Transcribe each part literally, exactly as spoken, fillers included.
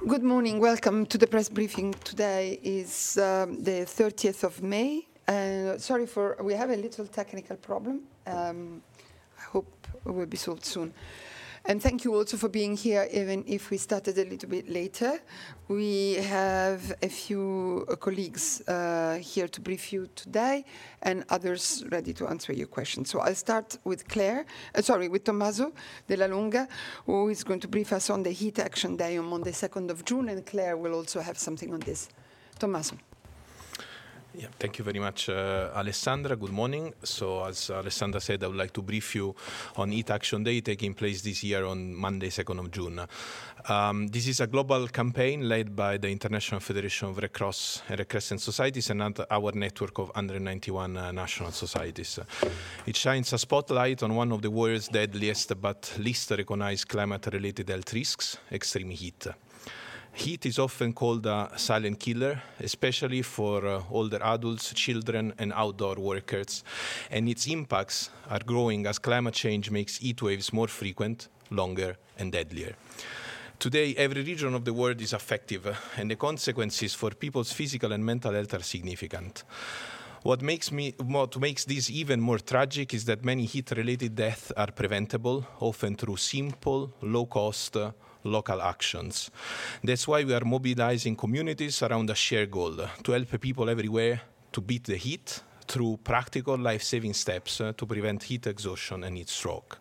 Good morning. Welcome to the press briefing. Today is um, the thirtieth of May. Uh, sorry for, we have a little technical problem. Um, I hope it will be solved soon. And thank you also for being here, even if we started a little bit later. We have a few uh, colleagues uh, here to brief you today, and others ready to answer your questions. So I'll start with Claire, uh, sorry, with Tommaso Della Lunga, who is going to brief us on the Heat Action Day on Monday, second of June, and Claire will also have something on this. Tommaso. Yeah, thank you very much, uh, Alessandra. Good morning. So, as Alessandra said, I would like to brief you on Heat Action Day taking place this year on Monday, second of June. Um, this is a global campaign led by the International Federation of Red Cross and Red Crescent Societies and our network of one hundred ninety-one uh, national societies. It shines a spotlight on one of the world's deadliest but least recognized climate-related health risks, extreme heat. Heat is often called a silent killer, especially for uh, older adults, children, and outdoor workers, and its impacts are growing as climate change makes heat waves more frequent, longer, and deadlier. Today, every region of the world is affected, and the consequences for people's physical and mental health are significant. What makes, me, what makes this even more tragic is that many heat-related deaths are preventable, often through simple, low-cost, uh, local actions. That's why we are mobilizing communities around a shared goal, to help people everywhere to beat the heat through practical life-saving steps uh, to prevent heat exhaustion and heat stroke.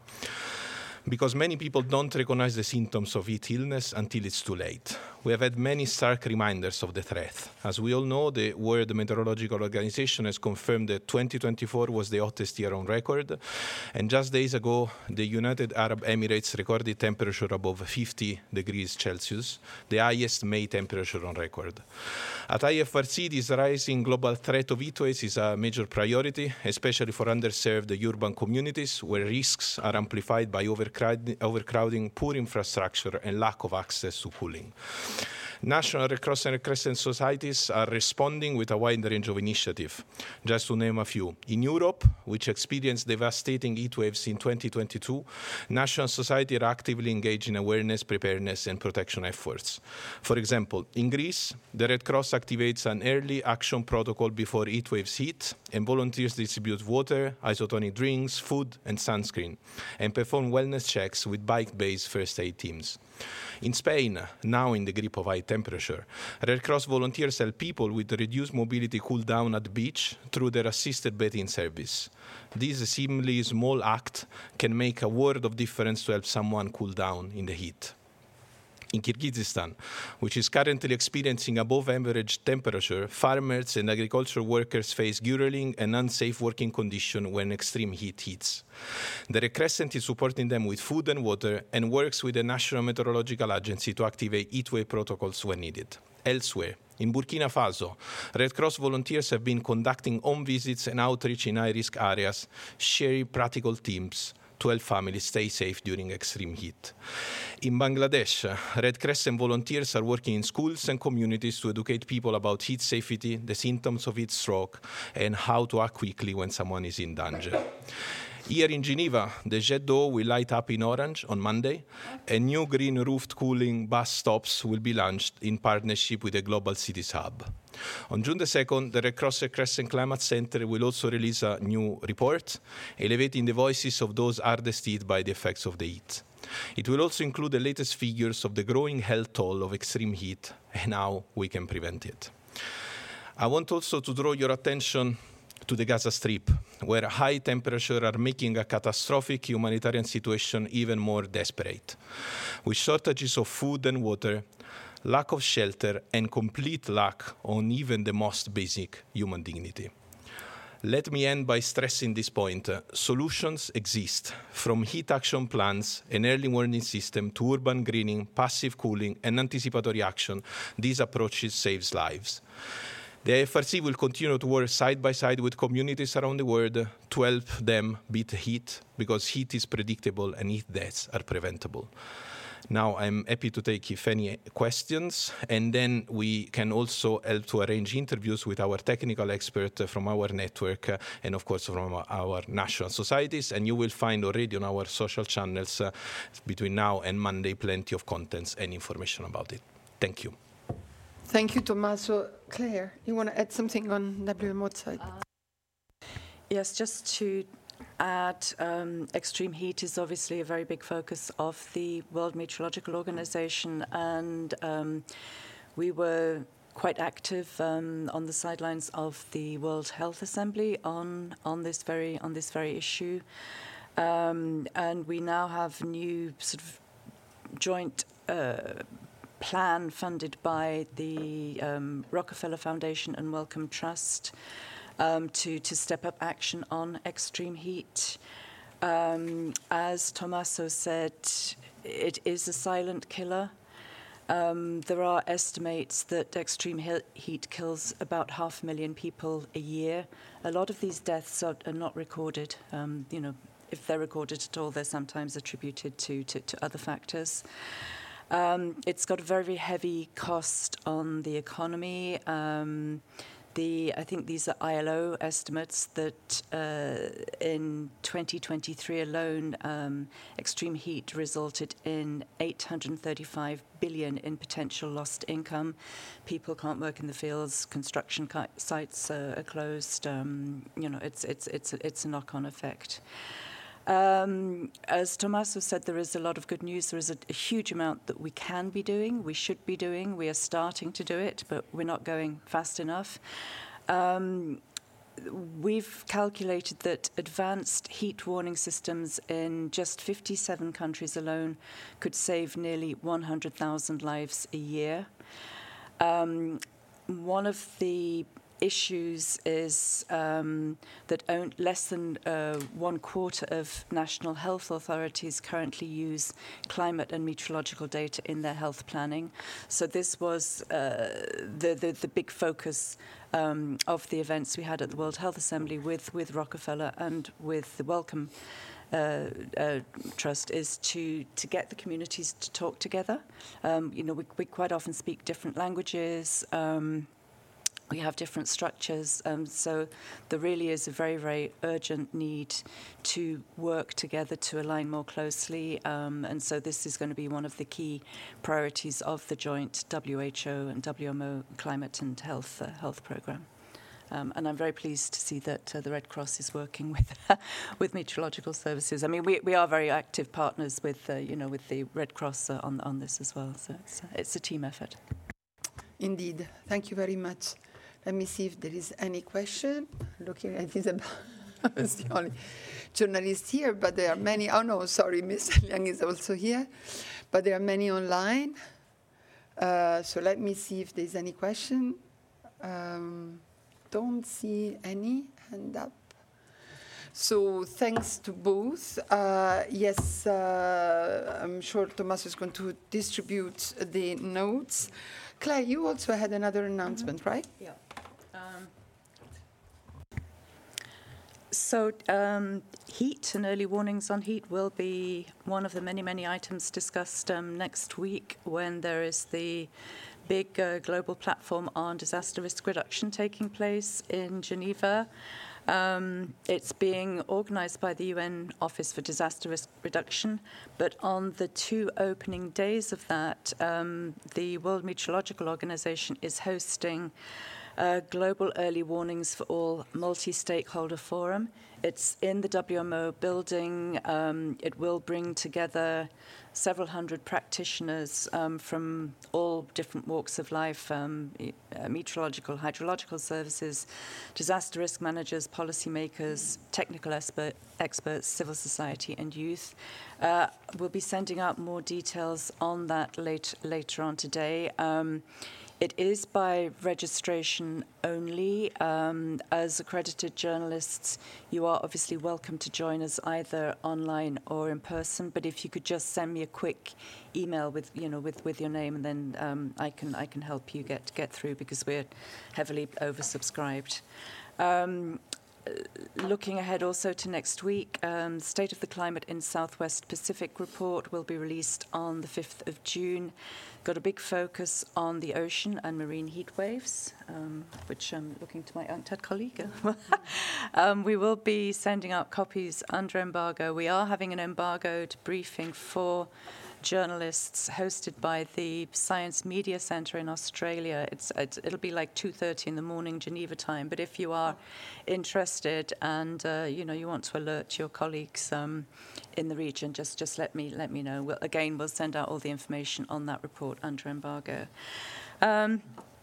Because many people don't recognize the symptoms of heat illness until it's too late. We have had many stark reminders of the threat. As we all know, the World Meteorological Organization has confirmed that twenty twenty-four was the hottest year on record, and just days ago, the United Arab Emirates recorded temperature above fifty degrees Celsius, the highest May temperature on record. At I F R C, this rising global threat of heat waves is a major priority, especially for underserved urban communities where risks are amplified by overcrowding, poor infrastructure, and lack of access to cooling. National Red Cross and Red Crescent societies are responding with a wide range of initiatives. Just to name a few. In Europe, which experienced devastating heat waves in twenty twenty-two, national societies are actively engaged in awareness, preparedness, and protection efforts. For example, in Greece, the Red Cross activates an early action protocol before heat waves hit, and volunteers distribute water, isotonic drinks, food, and sunscreen, and perform wellness checks with bike-based first aid teams. In Spain, now in the grip of high temperature, Red Cross volunteers help people with reduced mobility cool down at the beach through their assisted bathing service. This seemingly small act can make a world of difference to help someone cool down in the heat. In Kyrgyzstan, which is currently experiencing above average temperature, farmers and agricultural workers face grueling and unsafe working conditions when extreme heat hits. The Red Crescent is supporting them with food and water and works with the National Meteorological Agency to activate heatwave protocols when needed. Elsewhere, in Burkina Faso, Red Cross volunteers have been conducting home visits and outreach in high-risk areas, sharing practical tips to help families stay safe during extreme heat. In Bangladesh, Red Crescent volunteers are working in schools and communities to educate people about heat safety, the symptoms of heat stroke, and how to act quickly when someone is in danger. Here in Geneva, the Jet d'Eau will light up in orange on Monday, and new green-roofed cooling bus stops will be launched in partnership with the Global Cities Hub. On June the second, the Red Cross Red Crescent Climate Center will also release a new report, elevating the voices of those hardest hit by the effects of the heat. It will also include the latest figures of the growing health toll of extreme heat and how we can prevent it. I want also to draw your attention to the Gaza Strip, where high temperatures are making a catastrophic humanitarian situation even more desperate. With shortages of food and water, lack of shelter, and complete lack on even the most basic human dignity. Let me end by stressing this point. Solutions exist, from heat action plans, an early warning system, to urban greening, passive cooling, and anticipatory action. These approaches save lives. The I F R C will continue to work side by side with communities around the world to help them beat heat, because heat is predictable and heat deaths are preventable. Now, I'm happy to take if any questions, and then we can also help to arrange interviews with our technical expert from our network uh, and, of course, from our, our national societies. And you will find already on our social channels uh, between now and Monday plenty of contents and information about it. Thank you. Thank you, Tommaso. Claire, you want to add something on W M O side? Uh, yes, just to add, um, extreme heat is obviously a very big focus of the World Meteorological Organization, and um, we were quite active um, on the sidelines of the World Health Assembly on on this very on this very issue, um, and we now have new sort of joint uh, plan funded by the um, Rockefeller Foundation and Wellcome Trust um, to to step up action on extreme heat. Um, as Tommaso said, it is a silent killer. Um, there are estimates that extreme he- heat kills about half a million people a year. A lot of these deaths are, are not recorded. Um, you know, if they're recorded at all, they're sometimes attributed to, to, to other factors. Um, it's got a very, very heavy cost on the economy. Um, The, I think these are I L O estimates that uh, in twenty twenty-three alone, um, extreme heat resulted in eight hundred thirty-five billion in potential lost income. People can't work in the fields. Construction ki- sites uh, are closed. Um, you know, it's it's it's it's a knock-on effect. Um, as Tommaso said, there is a lot of good news. There is a, a huge amount that we can be doing, we should be doing. We are starting to do it, but we're not going fast enough. Um, we've calculated that advanced heat warning systems in just fifty-seven countries alone could save nearly one hundred thousand lives a year. Um, one of the issues is um, that on, less than uh, one quarter of national health authorities currently use climate and meteorological data in their health planning. So this was uh, the, the, the big focus um, of the events we had at the World Health Assembly with, with Rockefeller and with the Wellcome Uh, uh, Trust, is to to get the communities to talk together. Um, you know, we, we quite often speak different languages. Um, we have different structures. Um, so there really is a very, very urgent need to work together to align more closely. Um, and so this is going to be one of the key priorities of the joint W H O and W M O climate and health uh, health program. Um, and I'm very pleased to see that uh, the Red Cross is working with with meteorological services. I mean, we, we are very active partners with uh, you know with the Red Cross uh, on on this as well. So it's uh, it's a team effort. Indeed. Thank you very much. Let me see if there is any question. Looking at Isabel, it's the only journalist here, but there are many. Oh no, sorry, Mister Liang is also here, but there are many online. Uh, so let me see if there's any question. Um, Don't see any hand up. So thanks to both. Uh, yes, uh, I'm sure Tommaso is going to distribute the notes. Claire, you also had another announcement, mm-hmm. right? Yeah. Um, so um, heat and early warnings on heat will be one of the many, many items discussed um, next week when there is the big uh, global platform on disaster risk reduction taking place in Geneva. Um, it's being organized by the U N Office for Disaster Risk Reduction, but on the two opening days of that, um, the World Meteorological Organization is hosting a Global Early Warnings for All multi-stakeholder forum. It's in the W M O building. Um, it will bring together several hundred practitioners um, from all different walks of life, um, uh, meteorological, hydrological services, disaster risk managers, policymakers, technical expert, experts, civil society, and youth. Uh, we'll be sending out more details on that late, later on today. Um, It is by registration only. Um, as accredited journalists, you are obviously welcome to join us either online or in person. But if you could just send me a quick email with, you know, with, with your name, and then um, I can I can help you get get through because we're heavily oversubscribed. Um, Looking ahead also to next week, um, State of the Climate in Southwest Pacific report will be released on the fifth of June. Got a big focus on the ocean and marine heat waves, um, which I'm looking to my UNCTAD colleague. um, we will be sending out copies under embargo. We are having an embargoed briefing for journalists hosted by the Science Media Centre in Australia. It's, it's it'll be like two thirty in the morning Geneva time. But if you are interested and uh, you know you want to alert your colleagues um, in the region, just just let me let me know. We'll, again, we'll send out all the information on that report under embargo. Um,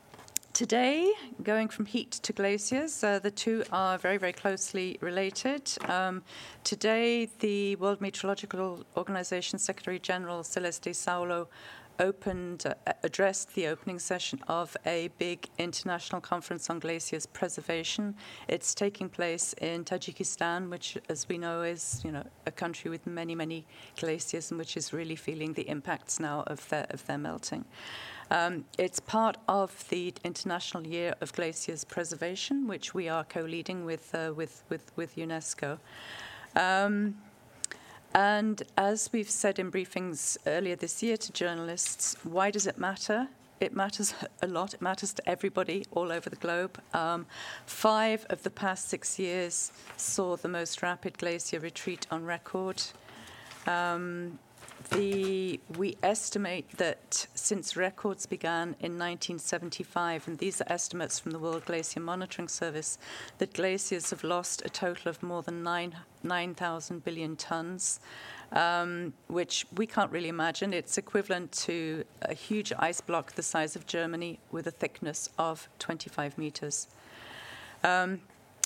Today, going from heat to glaciers, uh, the two are very, very closely related. Um, today, the World Meteorological Organization Secretary General Celeste Saulo opened, uh, addressed the opening session of a big international conference on glaciers preservation. It's taking place in Tajikistan, which, as we know, is you know a country with many, many glaciers, and which is really feeling the impacts now of their of their melting. Um, it's part of the International Year of Glaciers Preservation, which we are co-leading with uh, with, with with UNESCO. Um, and as we've said in briefings earlier this year to journalists, why does it matter? It matters a lot. It matters to everybody all over the globe. Um, five of the past six years saw the most rapid glacier retreat on record. Um, The, we estimate that since records began in nineteen seventy-five, and these are estimates from the World Glacier Monitoring Service, that glaciers have lost a total of more than nine, nine thousand billion tons, um, which we can't really imagine. It's equivalent to a huge ice block the size of Germany with a thickness of twenty-five meters. Um,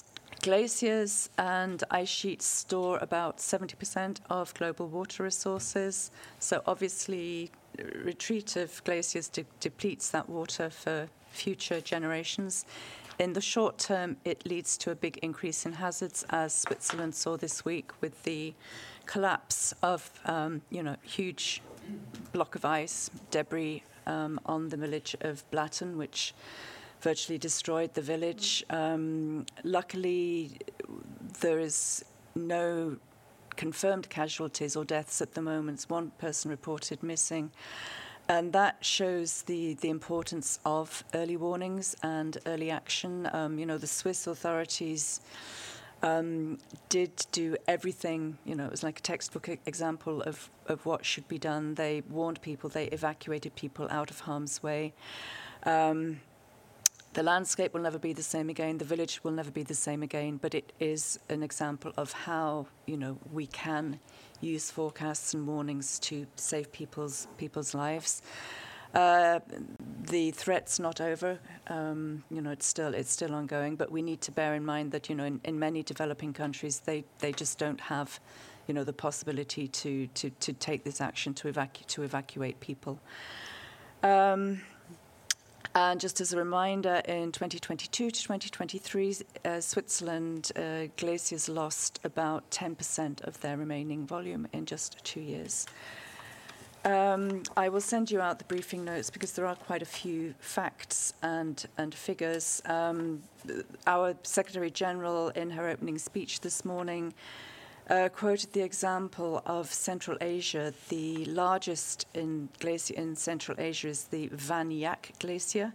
Glaciers and ice sheets store about seventy percent of global water resources. So obviously, retreat of glaciers de- depletes that water for future generations. In the short term, it leads to a big increase in hazards, as Switzerland saw this week with the collapse of, um, you know, huge block of ice, debris um, on the village of Blatten, which virtually destroyed the village. Um, luckily, there is no confirmed casualties or deaths at the moment. One person reported missing. And that shows the, the importance of early warnings and early action. Um, you know, the Swiss authorities um, did do everything. You know, it was like a textbook example of, of what should be done. They warned people. They evacuated people out of harm's way. Um, The landscape will never be the same again. The village will never be the same again. But it is an example of how, you know, we can use forecasts and warnings to save people's people's lives. Uh, the threat's not over. Um, you know, it's still it's still ongoing. But we need to bear in mind that, you know, in, in many developing countries, they, they just don't have, you know, the possibility to to, to take this action to evacu- to evacuate people. Um, And just as a reminder, in twenty twenty-two to twenty twenty-three, uh, Switzerland uh, glaciers lost about ten percent of their remaining volume in just two years. Um, I will send you out the briefing notes because there are quite a few facts and, and figures. Um, our Secretary General, in her opening speech this morning, Uh, quoted the example of Central Asia. The largest in glacier in Central Asia is the Vaniak Glacier.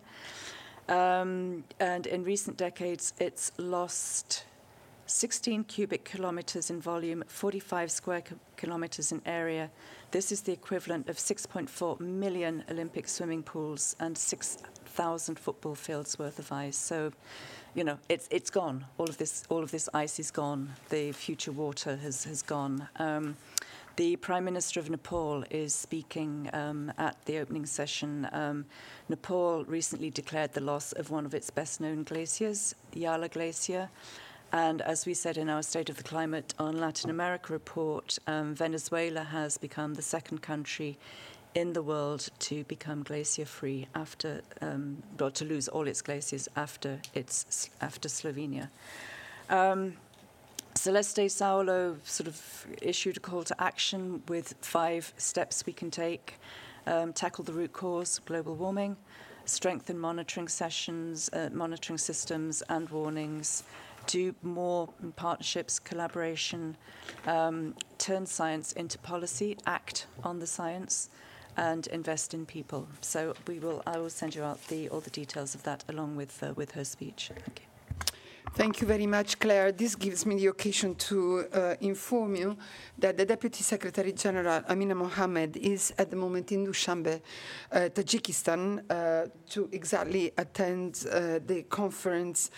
Um, and in recent decades, it's lost sixteen cubic kilometers in volume, forty-five square ki- kilometers in area. This is the equivalent of six point four million Olympic swimming pools and six thousand football fields worth of ice. So, you know, it's it's gone. All of this, all of this ice is gone. The future water has has gone. Um, the Prime Minister of Nepal is speaking um, at the opening session. Um, Nepal recently declared the loss of one of its best-known glaciers, the Yala Glacier. And as we said in our State of the Climate on Latin America report, um, Venezuela has become the second country in the world to become glacier-free after, um, or to lose all its glaciers after its after Slovenia. Um, Celeste Saulo sort of issued a call to action with five steps we can take: um, tackle the root cause, global warming, strengthen monitoring sessions, uh, monitoring systems, and warnings. Do more partnerships, collaboration, um, turn science into policy, act on the science, and invest in people. So we will. I will send you out the all the details of that along with uh, with her speech. Thank you. Thank you very much, Claire. This gives me the occasion to uh, inform you that the Deputy Secretary General, Amina Mohammed, is at the moment in Dushanbe, uh, Tajikistan, uh, to exactly attend uh, the conference,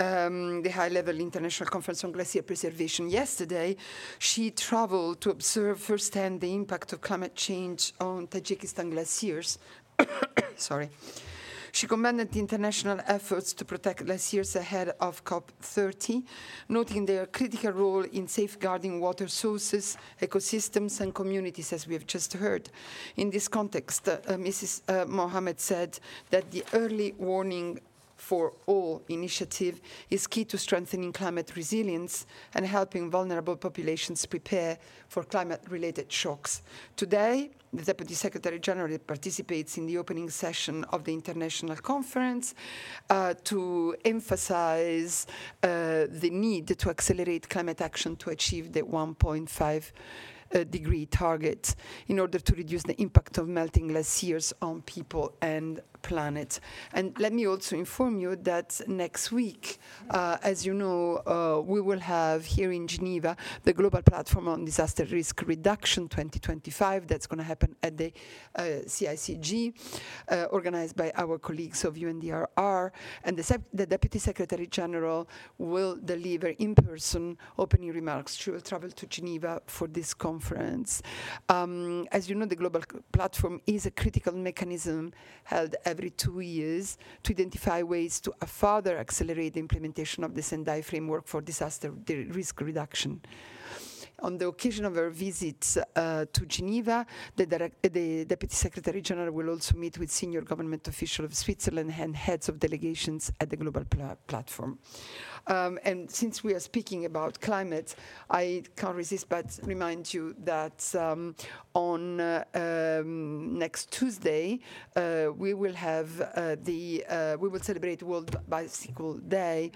um, the high-level international conference on glacier preservation. Yesterday, she traveled to observe firsthand the impact of climate change on Tajikistan glaciers. Sorry. She commended the international efforts to protect glaciers ahead of COP thirty, noting their critical role in safeguarding water sources, ecosystems, and communities, as we have just heard. In this context, uh, uh, Missus Uh, Mohammed said that the early warning for all initiative is key to strengthening climate resilience and helping vulnerable populations prepare for climate-related shocks. Today, the Deputy Secretary General participates in the opening session of the international conference uh, to emphasize uh, the need to accelerate climate action to achieve the one point five Uh, degree target in order to reduce the impact of melting glaciers on people and planet. And let me also inform you that next week, uh, as you know, uh, we will have here in Geneva the Global Platform on Disaster Risk Reduction twenty twenty-five. That's going to happen at the uh, C I C G, uh, organized by our colleagues of U N D R R. And the, sec- the Deputy Secretary General will deliver in person opening remarks. She will travel to Geneva for this conference. Conference. Um, as you know, the Global Platform is a critical mechanism held every two years to identify ways to uh, further accelerate the implementation of the Sendai framework for disaster risk reduction. On the occasion of her visit uh, to Geneva, the, direct, uh, the Deputy Secretary General will also meet with senior government officials of Switzerland and heads of delegations at the Global Pla- Platform. Um, and since we are speaking about climate, I can't resist but remind you that um, on uh, um, next Tuesday, uh, we will have uh, the, uh, we will celebrate World Bicycle Day.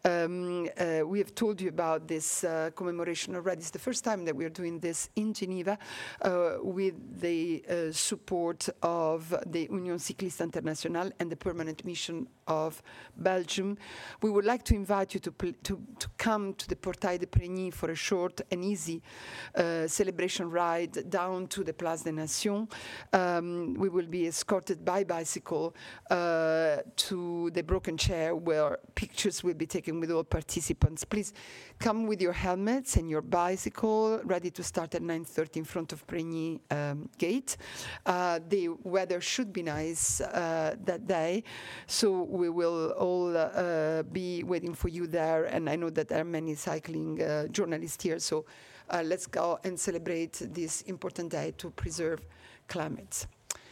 Um, uh, we have told you about this uh, commemoration already. It's the first time that we are doing this in Geneva uh, with the uh, support of the Union Cycliste Internationale and the Permanent Mission of Belgium. We would like to invite you to, pl- to, to come to the Portail de Prigny for a short and easy uh, celebration ride down to the Place des Nations. Um, we will be escorted by bicycle uh, to the Broken Chair, where pictures will be taken with all participants. Please come with your helmets and your bicycle, ready to start at nine thirty in front of Prigny um, Gate. Uh, the weather should be nice uh, that day, so we will all uh, be waiting for you there. And I know that there are many cycling uh, journalists here, so uh, let's go and celebrate this important day to preserve climate.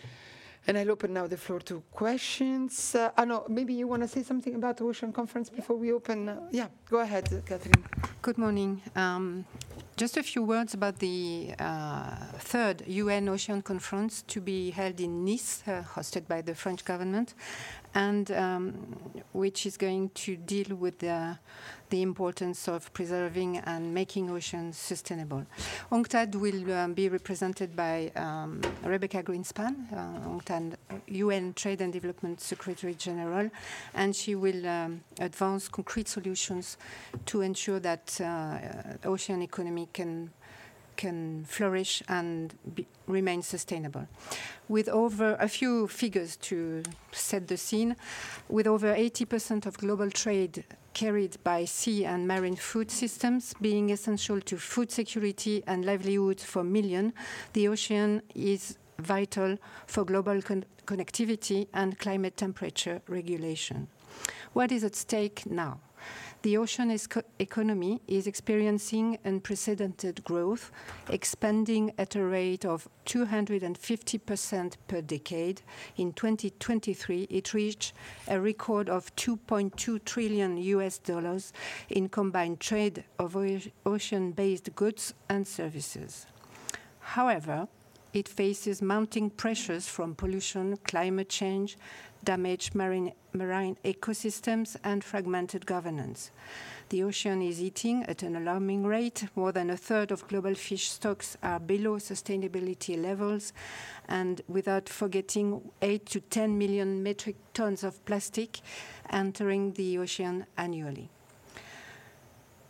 And I'll open now the floor to questions. Uh, I know, maybe you want to say something about the Ocean Conference before we open? Uh, yeah, go ahead, Catherine. Good morning. Um, just a few words about the uh, third U N Ocean Conference to be held in Nice, uh, hosted by the French government, and um, which is going to deal with the, the importance of preserving and making oceans sustainable. UNCTAD will um, be represented by um, Rebecca Greenspan, uh, UNCTAD U N Trade and Development Secretary General, and she will um, advance concrete solutions to ensure that uh, ocean economy can can flourish and be, remain sustainable. With over a few figures to set the scene, with over eighty percent of global trade carried by sea and marine food systems being essential to food security and livelihood for millions, the ocean is vital for global con- connectivity and climate temperature regulation. What is at stake now? The ocean esco- economy is experiencing unprecedented growth, expanding at a rate of two hundred fifty percent per decade. In twenty twenty-three, it reached a record of two point two trillion U S dollars in combined trade of o- ocean-based goods and services. However, it faces mounting pressures from pollution, climate change, damaged marine, marine ecosystems, and fragmented governance. The ocean is eating at an alarming rate. More than a third of global fish stocks are below sustainability levels, and without forgetting eight to ten million metric tons of plastic entering the ocean annually.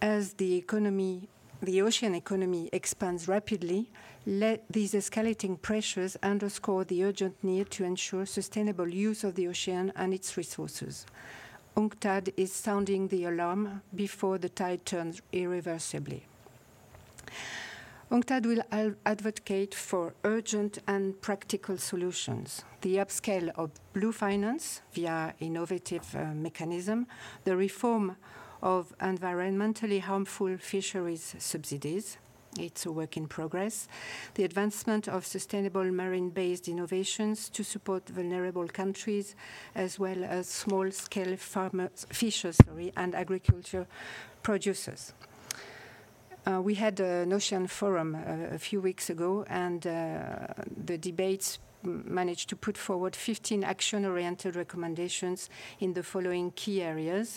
as the economy, the ocean economy expands rapidly, let these escalating pressures underscore the urgent need to ensure sustainable use of the ocean and its resources. UNCTAD is sounding the alarm before the tide turns irreversibly. UNCTAD will advocate for urgent and practical solutions. The upscale of blue finance via innovative uh, mechanism, the reform of environmentally harmful fisheries subsidies, it's a work in progress, the advancement of sustainable marine-based innovations to support vulnerable countries, as well as small-scale farmers, fishers sorry, and agriculture producers. Uh, we had an ocean forum uh, a few weeks ago, and uh, the debates managed to put forward fifteen action-oriented recommendations in the following key areas.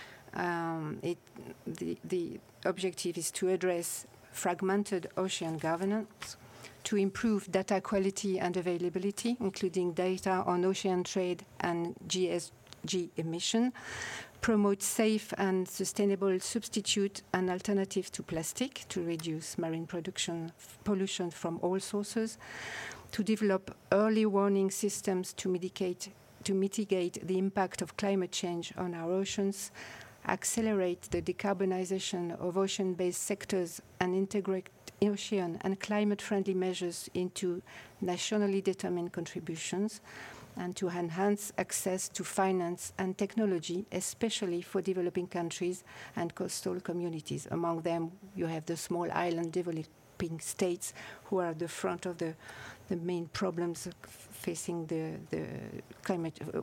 Um, it, the, the objective is to address fragmented ocean governance, to improve data quality and availability, including data on ocean trade and G S G emission, promote safe and sustainable substitute and alternative to plastic to reduce marine production pollution from all sources, to develop early warning systems to mitigate, to mitigate the impact of climate change on our oceans, accelerate the decarbonization of ocean-based sectors and integrate ocean and climate-friendly measures into nationally determined contributions, and to enhance access to finance and technology, especially for developing countries and coastal communities. Among them, you have the small island developing states who are at the front of the, the main problems facing the, the climate uh,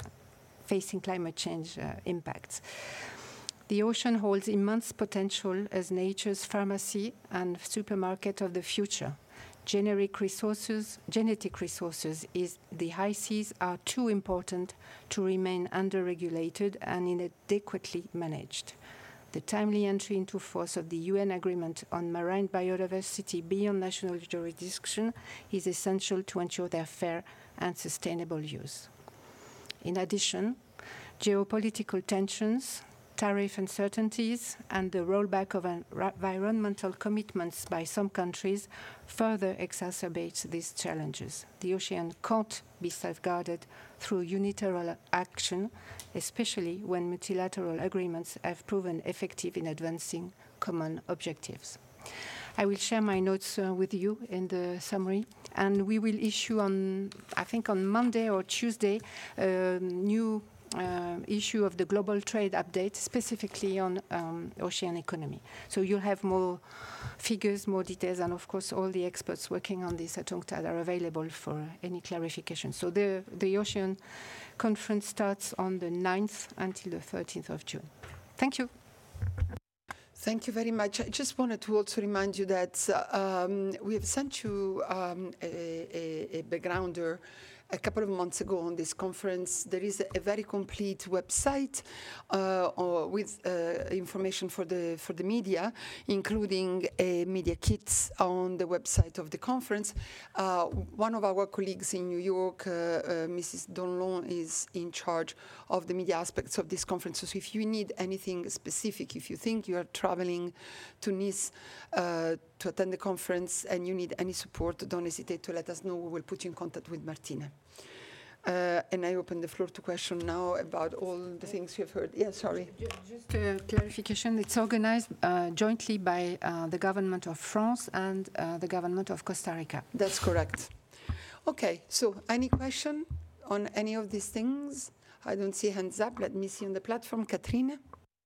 facing climate change uh, impacts. The ocean holds immense potential as nature's pharmacy and supermarket of the future. Generic resources, genetic resources is the high seas are too important to remain under-regulated and inadequately managed. The timely entry into force of the U N Agreement on Marine Biodiversity beyond national jurisdiction is essential to ensure their fair and sustainable use. In addition, geopolitical tensions, tariff uncertainties, and the rollback of environmental commitments by some countries further exacerbates these challenges. The ocean can't be safeguarded through unilateral action, especially when multilateral agreements have proven effective in advancing common objectives. I will share my notes uh, with you in the summary, and we will issue on, I think on Monday or Tuesday, a new uh, issue of the Global Trade Update, specifically on um, ocean economy. So you'll have more figures, more details, and of course all the experts working on this at UNCTAD are available for any clarification. So the, the Ocean Conference starts on the ninth until the thirteenth of June. Thank you. Thank you very much. I just wanted to also remind you that uh, um, we have sent you um, a, a, a backgrounder a couple of months ago on this conference. There is a, a very complete website uh, or with uh, information for the for the media, including a media kits on the website of the conference. Uh, one of our colleagues in New York, uh, uh, Missus Donlon, is in charge of the media aspects of this conference. So if you need anything specific, if you think you are traveling to Nice uh, to attend the conference and you need any support, don't hesitate to let us know. We will put you in contact with Martina. Uh, and I open the floor to question now about all the things you have heard. Yeah, sorry. Just a clarification. It's organized uh, jointly by uh, the government of France and uh, the government of Costa Rica. That's correct. Okay, so any question on any of these things? I don't see hands up. Let me see on the platform. Katrine?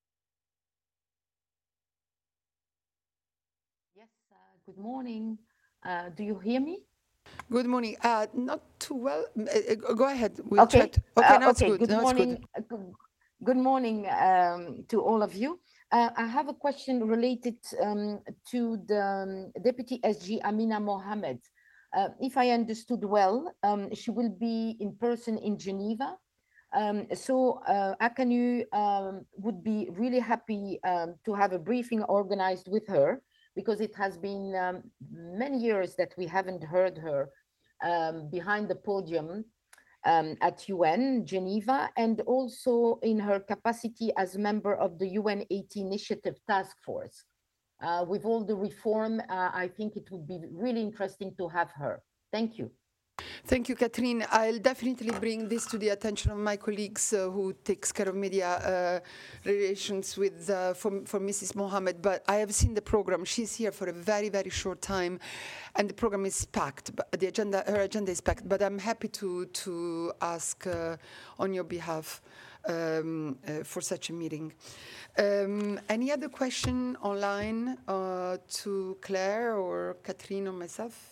Yes, uh, good morning. Uh, do you hear me? Good morning. Uh, not too well. Uh, go ahead. We'll okay. Chat. Okay, uh, now okay. it's good. Good now morning. It's good. Good, good morning um, to all of you. Uh, I have a question related um, to the um, Deputy S G Amina Mohamed. Uh, if I understood well, um, she will be in person in Geneva. Um, so uh, Akanu um, would be really happy um, to have a briefing organized with her, because it has been um, many years that we haven't heard her um, behind the podium. um, at U N Geneva, and also in her capacity as member of the U N eighty Initiative Task Force. Uh, with all the reform, uh, I think it would be really interesting to have her. Thank you. Thank you, Catherine. I'll definitely bring this to the attention of my colleagues uh, who takes care of media uh, relations with uh, for, for Missus Mohammed. But I have seen the program. She's here for a very, very short time, and the program is packed. But the agenda, her agenda is packed. But I'm happy to to ask uh, on your behalf um, uh, for such a meeting. Um, any other question online uh, to Claire or Catherine or myself?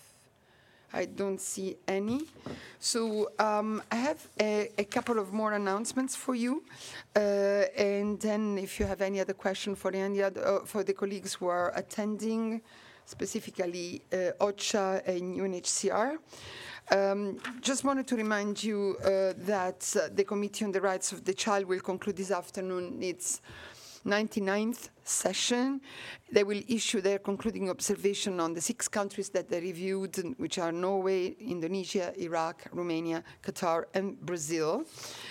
I don't see any. So um, I have a, a couple of more announcements for you. Uh, and then if you have any other question for the, any other, uh, for the colleagues who are attending, specifically uh, OCHA and U N H C R. Um, just wanted to remind you uh, that uh, the Committee on the Rights of the Child will conclude this afternoon its ninety-ninth session. They will issue their concluding observation on the six countries that they reviewed, which are Norway, Indonesia, Iraq, Romania, Qatar, and Brazil.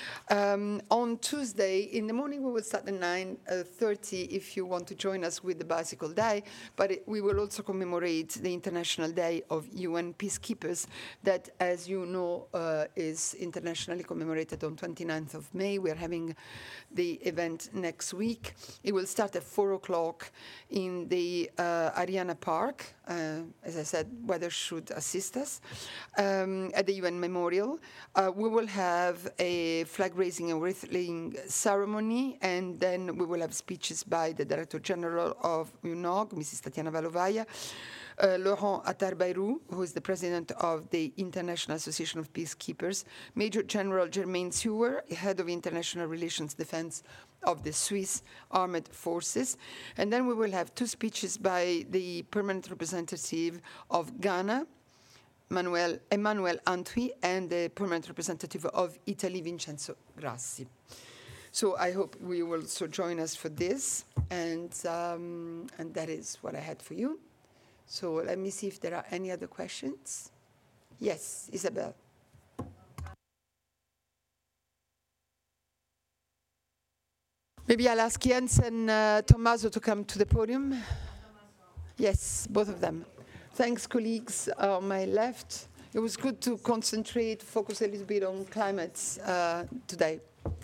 Um, on Tuesday in the morning, we will start at nine thirty if you want to join us with the Bicycle Day, but it, we will also commemorate the International Day of U N Peacekeepers that, as you know, uh, is internationally commemorated on twenty-ninth of May. We're having the event next week. It will start at four o'clock in the uh, Ariana Park. Uh, as I said, weather should assist us, um, at the U N Memorial. Uh, we will have a flag raising and wreath-laying ceremony, and then we will have speeches by the Director General of U N O G, Missus Tatiana Valovaya, uh, Laurent Attar-Bayrou, who is the President of the International Association of Peacekeepers, Major General Germain Sewer, Head of International Relations Defense of the Swiss Armed Forces. And then we will have two speeches by the Permanent Representative of Ghana, Manuel, Emmanuel Antwi, and the Permanent Representative of Italy, Vincenzo Grassi. So I hope we will also join us for this, and, um, and that is what I had for you. So let me see if there are any other questions. Yes, Isabel. Maybe I'll ask Jens and uh, Tommaso to come to the podium. Yes, both of them. Thanks, colleagues on my left. It was good to concentrate, focus a little bit on climate uh, today.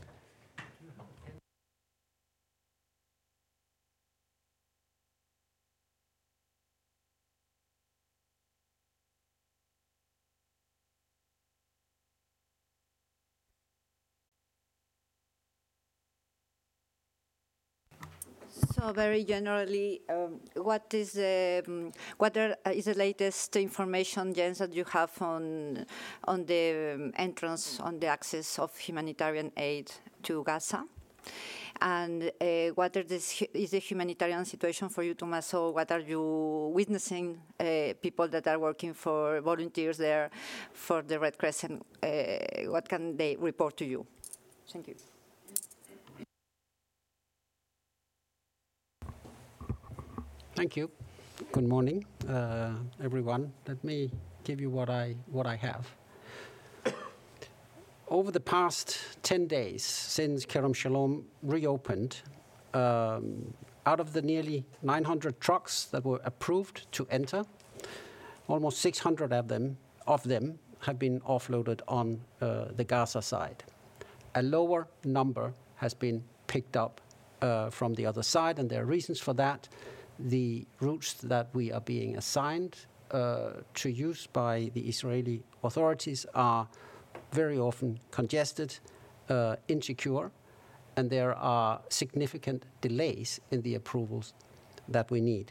So very generally, um, what is um, what are, uh, is the latest information, Jens, that you have on on the um, entrance, on the access of humanitarian aid to Gaza? And uh, what are this, is the humanitarian situation for you, Tommaso? What are you witnessing, uh, people that are working for volunteers there for the Red Crescent? Uh, what can they report to you? Thank you. Thank you. Good morning, uh, everyone. Let me give you what I what I have. Over the past ten days since Kerem Shalom reopened, um, out of the nearly nine hundred trucks that were approved to enter, almost six hundred of them of them have been offloaded on uh, the Gaza side. A lower number has been picked up uh, from the other side, and there are reasons for that. The routes that we are being assigned uh, to use by the Israeli authorities are very often congested, uh, insecure, and there are significant delays in the approvals that we need.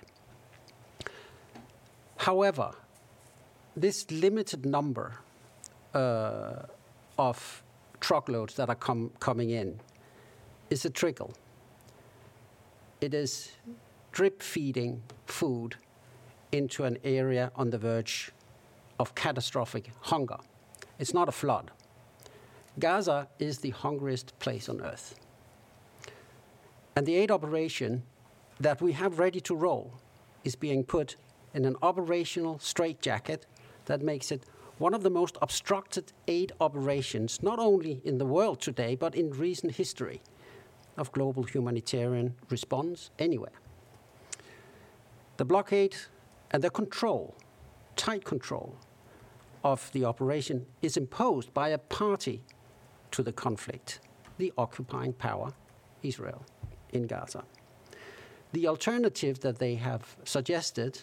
However, this limited number uh, of truckloads that are com coming in is a trickle. It is drip feeding food into an area on the verge of catastrophic hunger. It's not a flood. Gaza is the hungriest place on earth. And the aid operation that we have ready to roll is being put in an operational straitjacket that makes it one of the most obstructed aid operations, not only in the world today, but in recent history of global humanitarian response anywhere. The blockade and the control, tight control of the operation is imposed by a party to the conflict, the occupying power, Israel, in Gaza. The alternative that they have suggested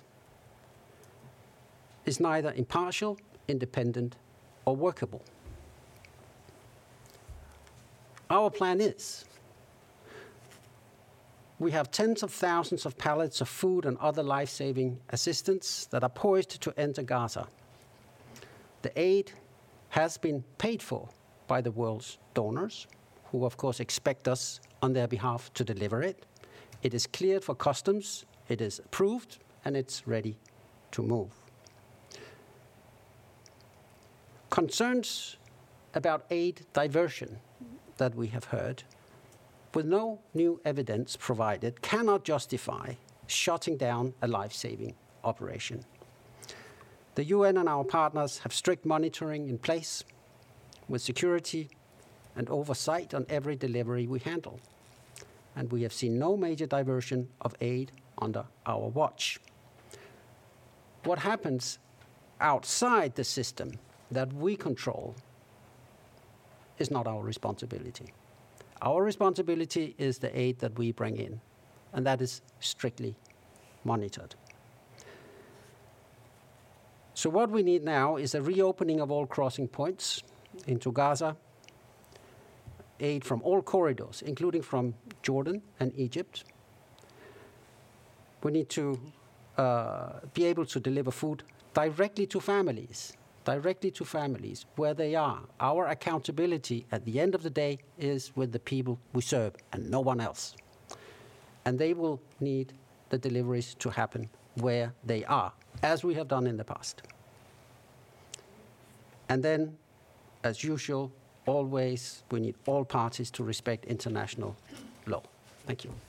is neither impartial, independent, or workable. Our plan is we have tens of thousands of pallets of food and other life-saving assistance that are poised to enter Gaza. The aid has been paid for by the world's donors, who of course expect us on their behalf to deliver it. It is cleared for customs, it is approved, and it's ready to move. Concerns about aid diversion that we have heard, with no new evidence provided, cannot justify shutting down a life-saving operation. The U N and our partners have strict monitoring in place with security and oversight on every delivery we handle. And we have seen no major diversion of aid under our watch. What happens outside the system that we control is not our responsibility. Our responsibility is the aid that we bring in, and that is strictly monitored. So what we need now is a reopening of all crossing points into Gaza, aid from all corridors, including from Jordan and Egypt. We need to uh, be able to deliver food directly to families, directly to families where they are. Our accountability at the end of the day is with the people we serve and no one else. And they will need the deliveries to happen where they are, as we have done in the past. And then, as usual, always, we need all parties to respect international law. Thank you.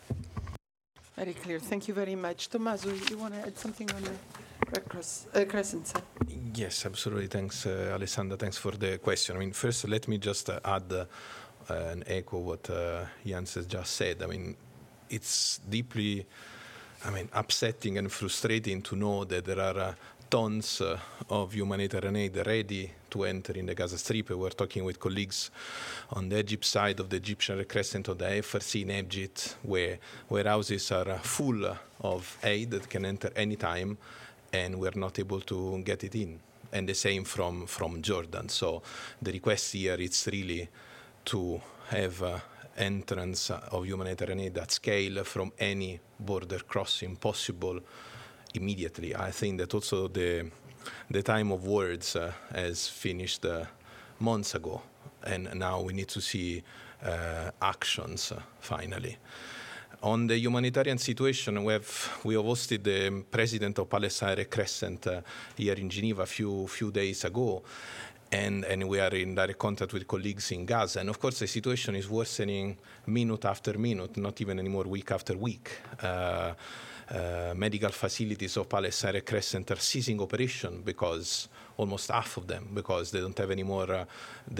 Very clear. Thank you very much. Tommaso, you want to add something on the Red Cross, uh, Crescent? Sir? Yes, absolutely. Thanks, uh, Alessandra. Thanks for the question. I mean, first, let me just uh, add uh, an echo what uh, Jens has just said. I mean, it's deeply, I mean, upsetting and frustrating to know that there are uh, tons uh, of humanitarian aid ready to enter in the Gaza Strip. We're talking with colleagues on the Egypt side of the Egyptian Red Crescent, of the F R C in Egypt, where warehouses are uh, full of aid that can enter anytime, and we're not able to get it in. And the same from, from Jordan. So the request here is really to have uh, entrance of humanitarian aid at scale from any border crossing possible immediately. I think that also the the time of words uh, has finished uh, months ago, and now we need to see uh, actions uh, finally. On the humanitarian situation, we have we have hosted the president of Palestine Red Crescent uh, here in Geneva a few few days ago, and and we are in direct contact with colleagues in Gaza. And of course, the situation is worsening minute after minute, not even anymore week after week. Uh, Uh, medical facilities of Palestine Red Crescent are ceasing operation because almost half of them, because they don't have any more uh,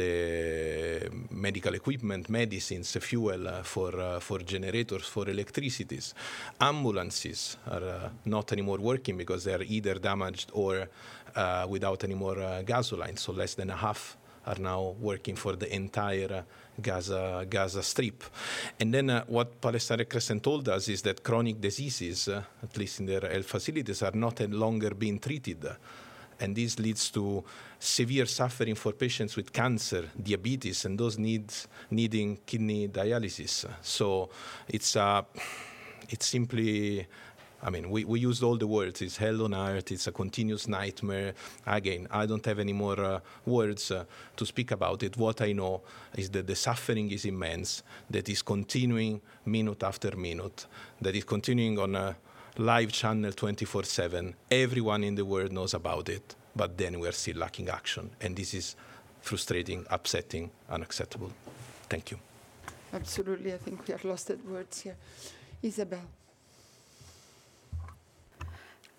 the medical equipment, medicines, fuel uh, for uh, for generators, for electricities. Ambulances are uh, not anymore working because they are either damaged or uh, without any more uh, gasoline. So less than a half are now working for the entire uh, Gaza Gaza Strip. And then uh, what Palestine Red Crescent told us is that chronic diseases, uh, at least in their health facilities, are not any longer being treated. And this leads to severe suffering for patients with cancer, diabetes, and those needs needing kidney dialysis. So it's uh, it's simply, I mean, we, we used all the words. It's hell on earth. It's a continuous nightmare. Again, I don't have any more uh, words uh, to speak about it. What I know is that the suffering is immense, that is continuing minute after minute, that is continuing on a live channel twenty-four seven. Everyone in the world knows about it, but then we're still lacking action. And this is frustrating, upsetting, unacceptable. Thank you. Absolutely. I think we are lost at words here. Isabel.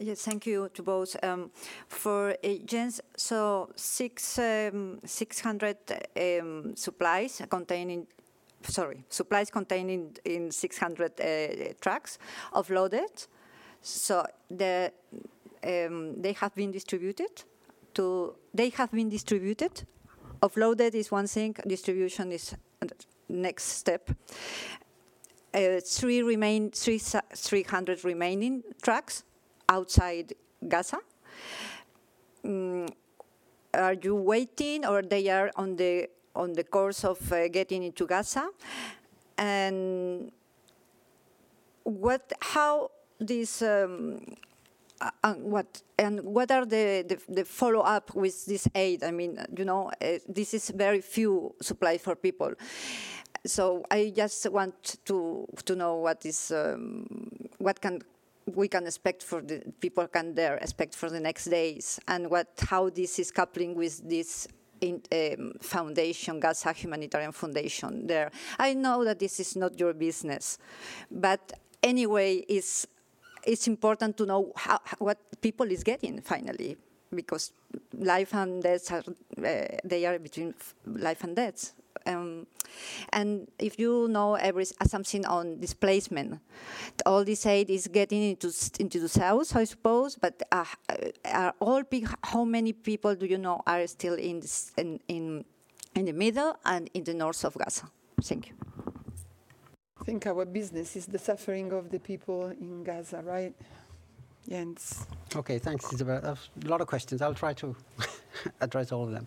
Yes, thank you to both. Um, for uh, Jens, so six um, six hundred um, supplies containing, sorry, supplies containing in six hundred uh, trucks offloaded. So the um, they have been distributed to. They have been distributed. Offloaded is one thing. Distribution is next step. Uh, three remain three three hundred remaining trucks outside Gaza. Mm, are you waiting, or they are on the on the course of uh, getting into Gaza? And what? How this? Um, uh, what and what are the, the, the follow up with this aid? I mean, you know, uh, this is very few supply for people. So I just want to to know what is um, what can we can expect for the people can there expect for the next days, and what how this is coupling with this in, um, foundation, Gaza Humanitarian Foundation. There, I know that this is not your business, but anyway, it's it's important to know how, what people is getting finally, because life and death are uh, they are between life and death. Um, and if you know every something on displacement, all this aid is getting into into the south, I suppose. But uh, are all big, how many people do you know are still in this, in, in in the middle and in the north of Gaza? Thank you. I think our business is the suffering of the people in Gaza, right? Jens. Okay, thanks, Isabel. That's a lot of questions. I'll try to address all of them.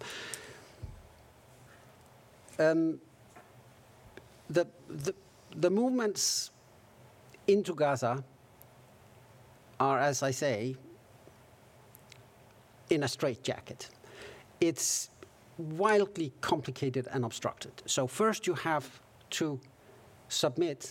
Um, the, the the movements into Gaza are, as I say, in a straitjacket. It's wildly complicated and obstructed. So first you have to submit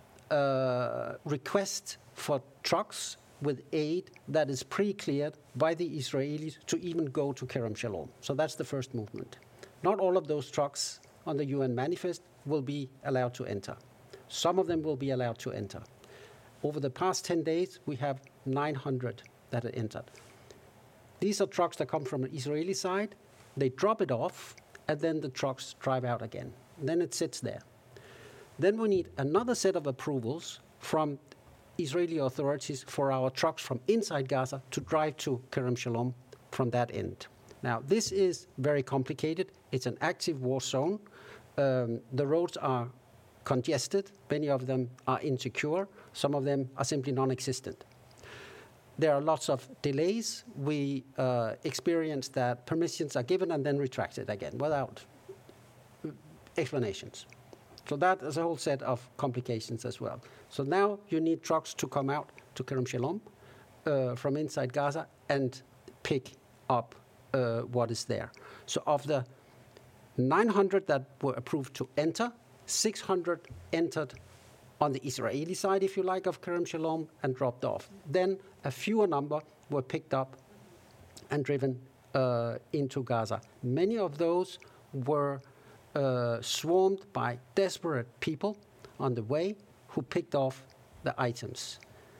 a request for trucks with aid that is pre-cleared by the Israelis to even go to Kerem Shalom. So that's the first movement. Not all of those trucks on the U N manifest will be allowed to enter. Some of them will be allowed to enter. Over the past ten days, we have nine hundred that have entered. These are trucks that come from the Israeli side. They drop it off, and then the trucks drive out again. And then it sits there. Then we need another set of approvals from Israeli authorities for our trucks from inside Gaza to drive to Kerem Shalom from that end. Now, this is very complicated. It's an active war zone. Um, the roads are congested. Many of them are insecure. Some of them are simply non-existent. There are lots of delays. We uh, experience that permissions are given and then retracted again without explanations. So that is a whole set of complications as well. So now you need trucks to come out to Kerem Shalom uh, from inside Gaza and pick up uh, what is there. So of the nine hundred that were approved to enter, six hundred entered on the Israeli side, if you like, of Kerem Shalom and dropped off. Then a fewer number were picked up and driven uh, into Gaza. Many of those were uh, swarmed by desperate people on the way who picked off the items.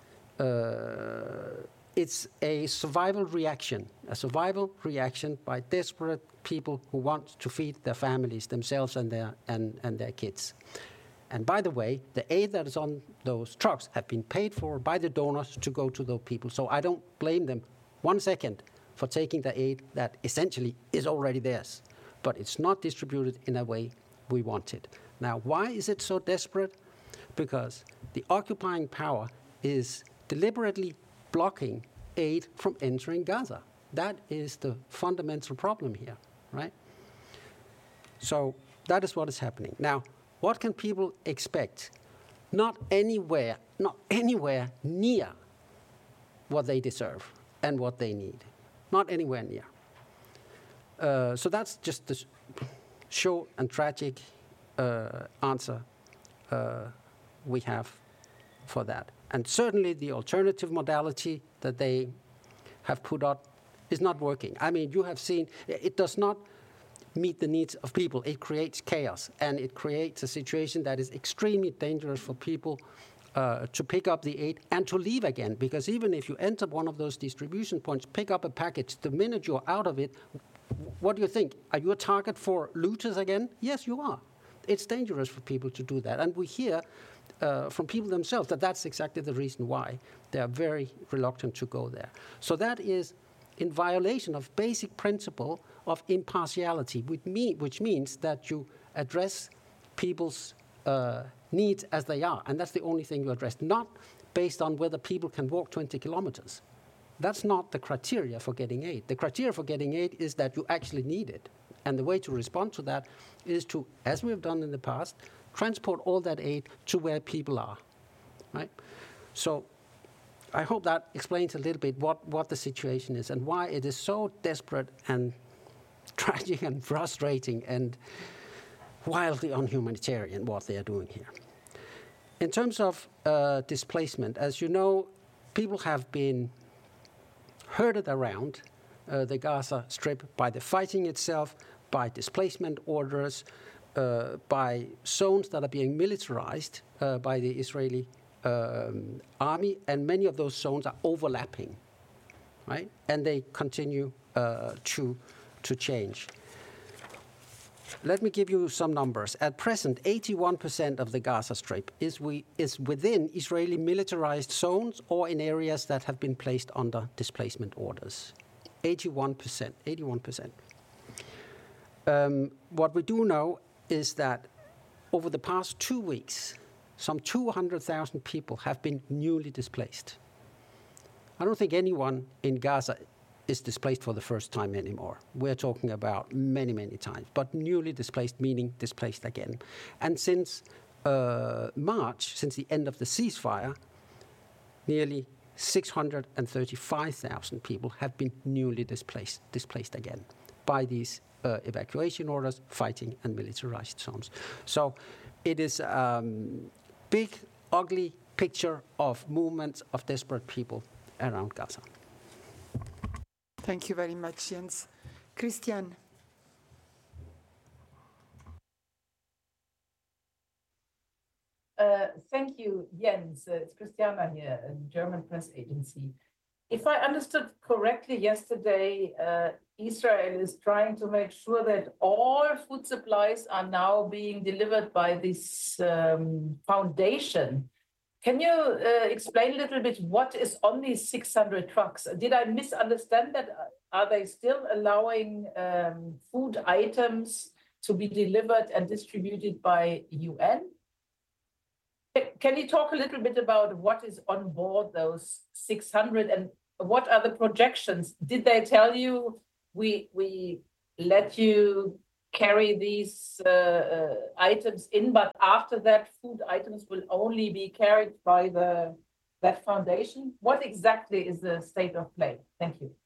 Uh, it's a survival reaction, a survival reaction by desperate people who want to feed their families, themselves and their, and, and their kids. And by the way, the aid that is on those trucks have been paid for by the donors to go to those people. So I don't blame them one second for taking the aid that essentially is already theirs. But it's not distributed in a way we wanted. Now, why is it so desperate? Because the occupying power is deliberately blocking aid from entering Gaza. That is the fundamental problem here, right? So that is what is happening. Now, what can people expect? Not anywhere, not anywhere near what they deserve and what they need. Not anywhere near. Uh, so that's just the short and tragic uh, answer uh, we have for that. And certainly the alternative modality that they have put out is not working. I mean, you have seen, it does not meet the needs of people. It creates chaos, and it creates a situation that is extremely dangerous for people uh, to pick up the aid and to leave again. Because even if you enter one of those distribution points, pick up a package, the minute you're out of it, what do you think? Are you a target for looters again? Yes, you are. It's dangerous for people to do that. And we hear uh, from people themselves that that's exactly the reason why they are very reluctant to go there. So that is in violation of basic principle of impartiality, which, mean, which means that you address people's uh, needs as they are. And that's the only thing you address, not based on whether people can walk twenty kilometers. That's not the criteria for getting aid. The criteria for getting aid is that you actually need it. And the way to respond to that is to, as we have done in the past, transport all that aid to where people are, right? So I hope that explains a little bit what, what the situation is and why it is so desperate and tragic and frustrating and wildly unhumanitarian what they are doing here. In terms of uh, displacement, as you know, people have been herded around uh, the Gaza Strip by the fighting itself, by displacement orders, uh, by zones that are being militarized uh, by the Israeli um, army, and many of those zones are overlapping, right? And they continue uh, to, to change. Let me give you some numbers. At present, eighty-one percent of the Gaza Strip is, we, is within Israeli militarized zones or in areas that have been placed under displacement orders. eighty-one percent, eighty-one percent. Um, what we do know is that over the past two weeks, some two hundred thousand people have been newly displaced. I don't think anyone in Gaza is displaced for the first time anymore. We're talking about many, many times, but newly displaced meaning displaced again. And since uh, March, since the end of the ceasefire, nearly six hundred thirty-five thousand people have been newly displaced, displaced again by these uh, evacuation orders, fighting and militarized zones. So it is a um, big, ugly picture of movements of desperate people around Gaza. Thank you very much, Jens. Christian. Uh, thank you, Jens. Uh, it's Christiana here, a German press agency. If I understood correctly yesterday, uh, Israel is trying to make sure that all food supplies are now being delivered by this um, foundation. Can you uh, explain a little bit what is on these six hundred trucks? Did I misunderstand that? Are they still allowing um, food items to be delivered and distributed by U N? Can you talk a little bit about what is on board those six hundred and what are the projections? Did they tell you we, we let you carry these uh, uh, items in, but after that, food items will only be carried by the that foundation? What exactly is the state of play? Thank you.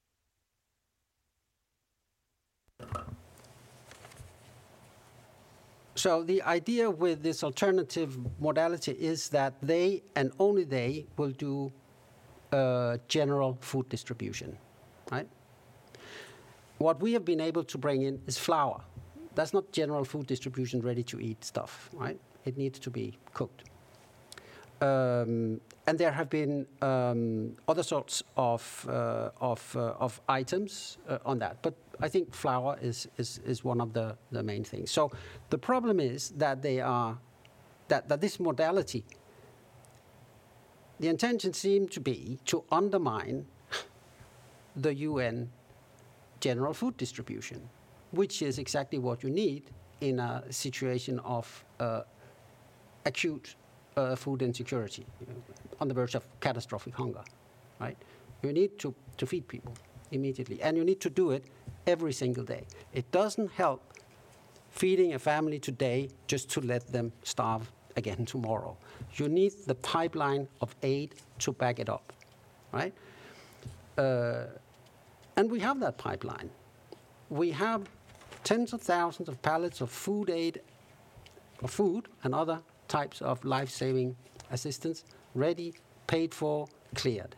So the idea with this alternative modality is that they, and only they, will do uh, general food distribution, right? What we have been able to bring in is flour. That's not general food distribution, ready-to-eat stuff, right? It needs to be cooked. Um, and there have been um, other sorts of uh, of, uh, of items uh, on that, but I think flour is is, is one of the, the main things. So the problem is that they are that that this modality. The intention seemed to be to undermine the U N general food distribution, which is exactly what you need in a situation of uh, acute uh, food insecurity, you know, on the verge of catastrophic hunger, right? You need to, to feed people immediately, and you need to do it every single day. It doesn't help feeding a family today just to let them starve again tomorrow. You need the pipeline of aid to back it up, right? Uh, and we have that pipeline. We have tens of thousands of pallets of food aid, of food and other types of life-saving assistance ready, paid for, cleared.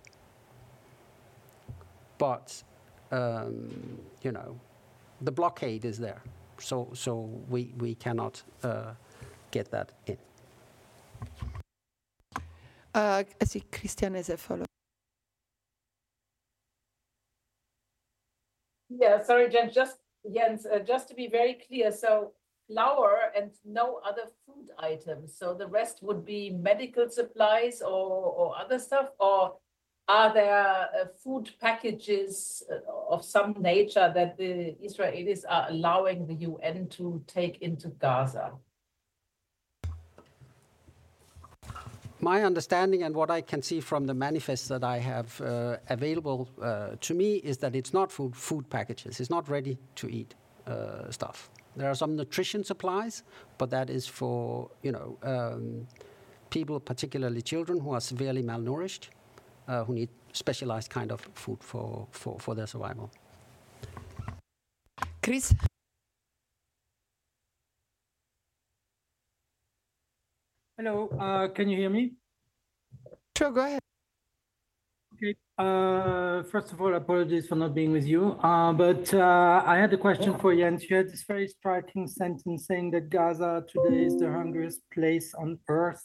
But, um, you know, the blockade is there. So, so we, we cannot uh, get that in. Uh, I see Christian as a follow. Yeah, sorry, Jens, just, Jens, uh, just to be very clear, so flour and no other food items. So the rest would be medical supplies or, or other stuff, or are there uh, food packages uh, of some nature that the Israelis are allowing the U N to take into Gaza? My understanding and what I can see from the manifest that I have uh, available uh, to me is that it's not food, food packages. It's not ready to eat uh, stuff. There are some nutrition supplies, but that is for, you know, um, people, particularly children who are severely malnourished, uh, who need specialized kind of food for, for, for their survival. Chris? Hello, uh, can you hear me? Sure, go ahead. Okay. Uh, first of all, apologies for not being with you. Uh, but uh, I had a question for Jens. You had this very striking sentence saying that Gaza today is the hungriest place on earth.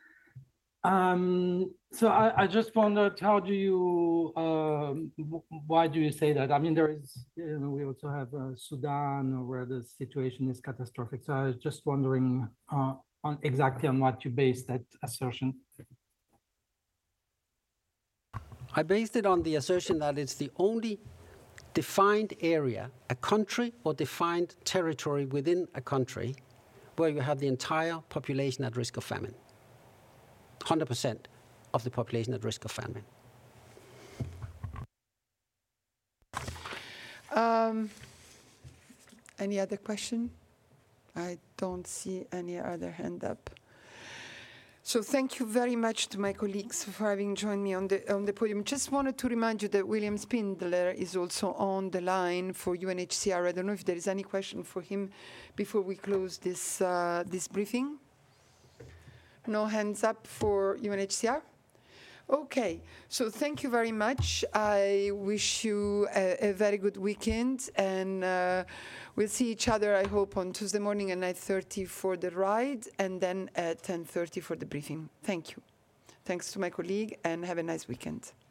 Um, so I, I just wondered, how do you, um, why do you say that? I mean, there is, you know, we also have uh, Sudan, where the situation is catastrophic. So I was just wondering uh, on exactly on what you base that assertion. I based it on the assertion that it's the only defined area, a country or defined territory within a country, where you have the entire population at risk of famine. one hundred percent of the population at risk of famine. Um, any other question? I don't see any other hand up. So thank you very much to my colleagues for having joined me on the on the podium. Just wanted to remind you that William Spindler is also on the line for U N H C R. I don't know if there is any question for him before we close this uh, this briefing. No hands up for U N H C R? Okay, so thank you very much. I wish you a, a very good weekend, and uh, we'll see each other, I hope, on Tuesday morning at nine thirty for the ride, and then at ten thirty for the briefing. Thank you. Thanks to my colleague, and have a nice weekend.